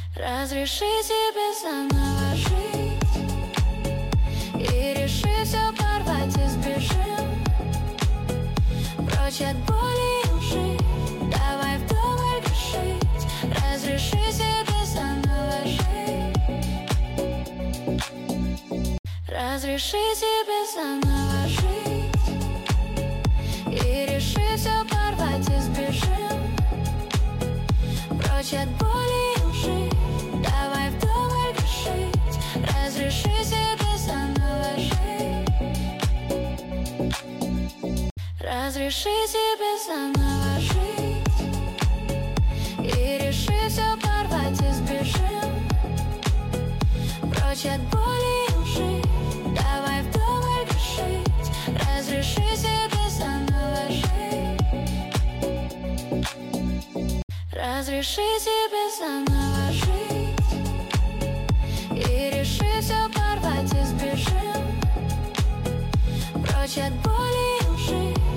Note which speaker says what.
Speaker 1: Разреши себе заново жить и реши все порвать и сбежим прочь от боли и лжи. Давай вдоволь грешить. Разреши себе заново жить. Разреши себе заново жить и реши все порвать и сбежим прочь от боли и лжи. Давай вдоволь грешить. Разреши себе заново жить. Разреши себе заново жить и реши все порвать и сбежим прочь от боли и лжи. Давай вдоволь грешить. Разреши себе заново жить. Разреши себе заново жить и реши все порвать и сбежим прочь от боли и лжи.